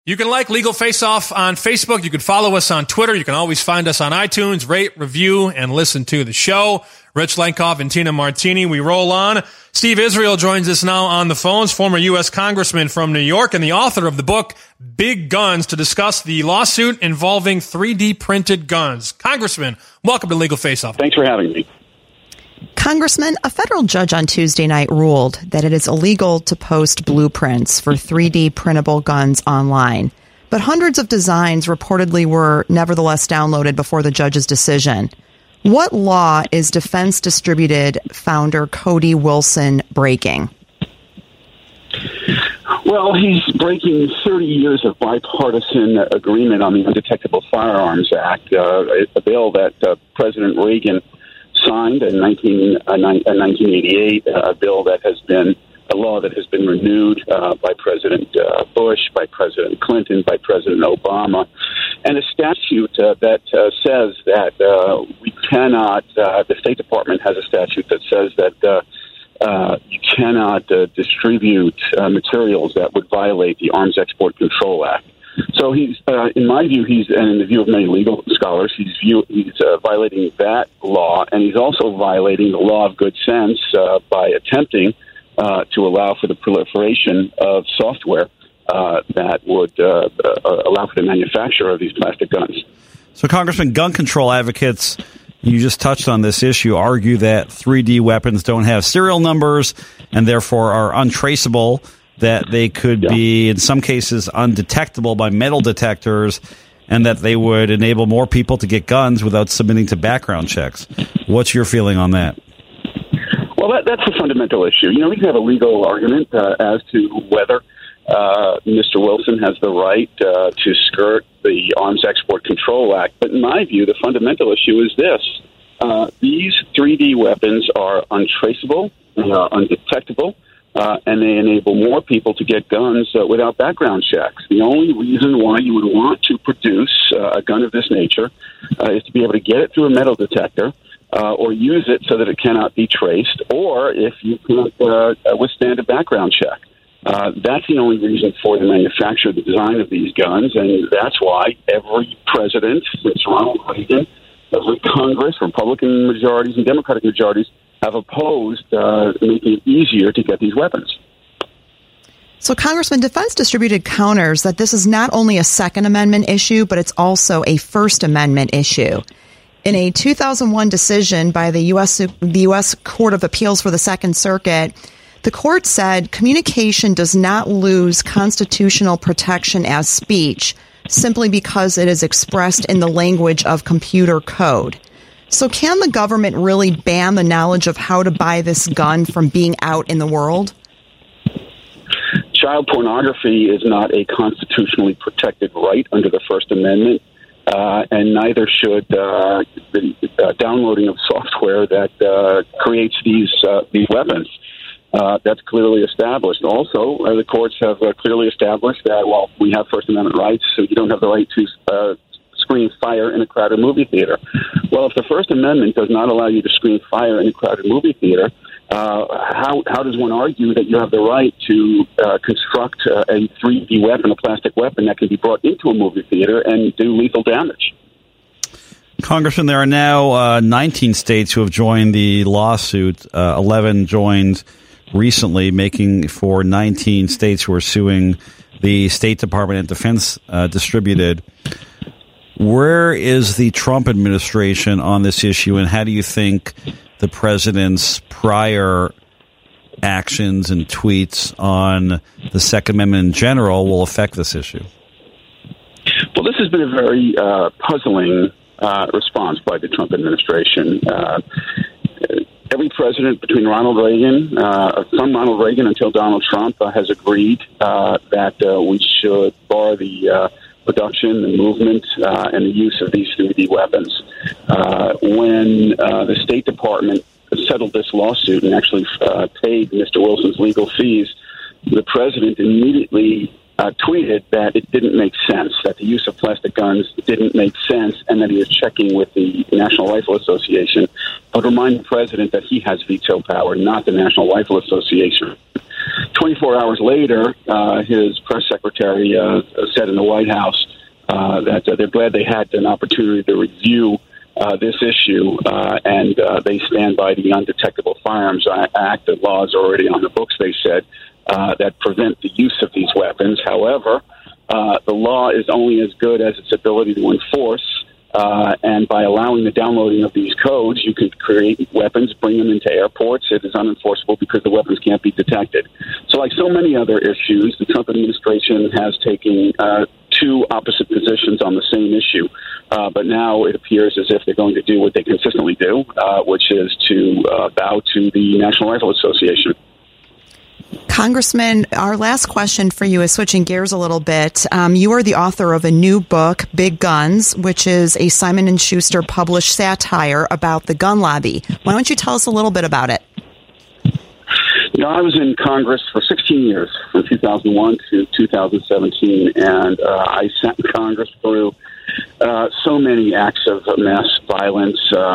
You can like Legal Face Off on Facebook. You can follow us on Twitter. You can always find us on iTunes, rate, review, and listen to the show. Rich Lenkoff and Tina Martini. We roll on. Steve Israel joins us now on the phones, former U.S. Congressman from New York and the author of the book Big Guns, to discuss the lawsuit involving 3D printed guns. Congressman, welcome to Legal Face Off. Thanks for having me. Congressman, a federal judge on Tuesday night ruled that it is illegal to post blueprints for 3D printable guns online. But hundreds of designs reportedly were nevertheless downloaded before the judge's decision. What law is Defense Distributed founder Cody Wilson breaking? Well, he's breaking 30 years of bipartisan agreement on the Undetectable Firearms Act, a bill that President Reagan signed in 1988, a bill that has been a law that has been renewed by President Bush, by President Clinton, by President Obama, and a statute that says that we cannot, the State Department has a statute that says that you cannot distribute materials that would violate the Arms Export Control Act. So he's, in my view, and in the view of many legal scholars, he's violating that law, and he's also violating the law of good sense by attempting to allow for the proliferation of software that would allow for the manufacture of these plastic guns. So, Congressman, gun control advocates, you just touched on this issue, argue that 3D weapons don't have serial numbers and therefore are untraceable, that they could be, in some cases, undetectable by metal detectors, and that they would enable more people to get guns without submitting to background checks. What's your feeling on that? Well, that's a fundamental issue. You know, we can have a legal argument as to whether Mr. Wilson has the right to skirt the Arms Export Control Act. But in my view, the fundamental issue is this. These 3D weapons are untraceable, undetectable, and they enable more people to get guns without background checks. The only reason why you would want to produce a gun of this nature is to be able to get it through a metal detector or use it so that it cannot be traced, or if you can't withstand a background check. That's the only reason for the manufacture, the design of these guns, and that's why every president since Ronald Reagan, every Congress, Republican majorities and Democratic majorities, have opposed making it easier to get these weapons. So, Congressman, Defense Distributed counters that this is not only a Second Amendment issue, but it's also a First Amendment issue. In a 2001 decision by the U.S. Court of Appeals for the Second Circuit, the court said communication does not lose constitutional protection as speech simply because it is expressed in the language of computer code. So can the government really ban the knowledge of how to buy this gun from being out in the world? Child pornography is not a constitutionally protected right under the First Amendment, and neither should the downloading of software that creates these weapons. That's clearly established. Also, the courts have clearly established that, while we have First Amendment rights, so you don't have the right to screen fire in a crowded movie theater. Well, if the First Amendment does not allow you to screen fire in a crowded movie theater, how does one argue that you have the right to construct a 3D weapon, a plastic weapon that can be brought into a movie theater and do lethal damage? Congressman, there are now 19 states who have joined the lawsuit. 11 joined recently, making for 19 states who are suing the State Department and Defense Distributed. Where is the Trump administration on this issue, and how do you think the president's prior actions and tweets on the Second Amendment in general will affect this issue? Well, this has been a very puzzling response by the Trump administration. Every president between from Ronald Reagan until Donald Trump has agreed that we should bar the production, the movement, and the use of these 3D weapons. When the State Department settled this lawsuit and actually paid Mr. Wilson's legal fees, the president immediately tweeted that it didn't make sense, that the use of plastic guns didn't make sense, and that he was checking with the National Rifle Association. I would remind the president that he has veto power, not the National Rifle Association. 24 hours later, his press secretary said in the White House that they're glad they had an opportunity to review this issue, and they stand by the Undetectable Firearms Act. The law is already on the books, they said, that prevent the use of these weapons. However, the law is only as good as its ability to enforce, and by allowing the downloading of these codes, you can create weapons, bring them into airports. It is unenforceable because the weapons can't be detected. So like so many other issues, the Trump administration has taken two opposite positions on the same issue. But now it appears as if they're going to do what they consistently do, which is to bow to the National Rifle Association. Congressman, our last question for you is switching gears a little bit. You are the author of a new book, Big Guns, which is a Simon & Schuster published satire about the gun lobby. Why don't you tell us a little bit about it? You know, I was in Congress for 16 years, from 2001 to 2017, and I sat in Congress through so many acts of mass violence,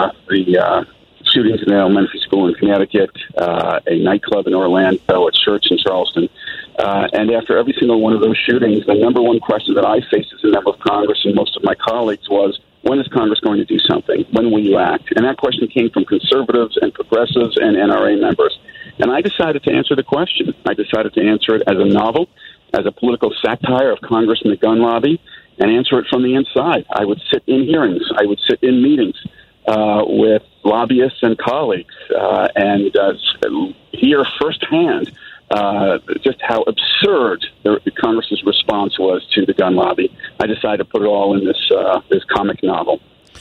the shootings in the elementary school in Connecticut, a nightclub in Orlando, a church in Charleston. And after every single one of those shootings, the number one question that I faced as a member of Congress and most of my colleagues was, when is Congress going to do something? When will you act? And that question came from conservatives and progressives and NRA members. And I decided to answer the question. I decided to answer it as a novel, as a political satire of Congress and the gun lobby, and answer it from the inside. I would sit in hearings. I would sit in meetings with lobbyists and colleagues and hear firsthand just how absurd the Congress's response was to the gun lobby. I decided to put it all in this comic novel.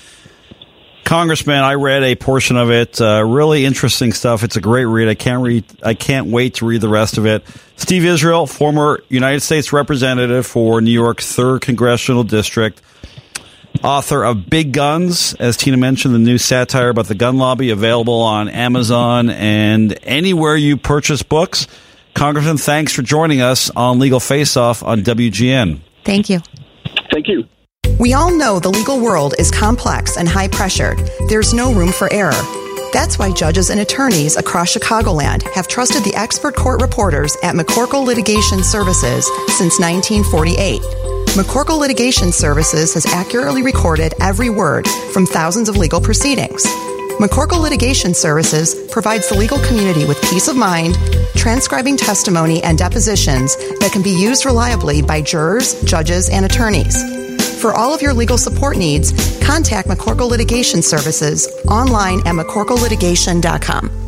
Congressman, I read a portion of it. Really interesting stuff. It's a great read. I can't wait to read the rest of it. Steve Israel, former United States Representative for New York's 3rd Congressional District, author of Big Guns, as Tina mentioned, the new satire about the gun lobby, available on Amazon and anywhere you purchase books. Congressman, thanks for joining us on Legal Face Off on WGN. Thank you. Thank you. We all know the legal world is complex and high-pressured. There's no room for error. That's why judges and attorneys across Chicagoland have trusted the expert court reporters at McCorkle Litigation Services since 1948. McCorkle Litigation Services has accurately recorded every word from thousands of legal proceedings. McCorkle Litigation Services provides the legal community with peace of mind, transcribing testimony and depositions that can be used reliably by jurors, judges, and attorneys. For all of your legal support needs, contact McCorkle Litigation Services online at McCorkleLitigation.com.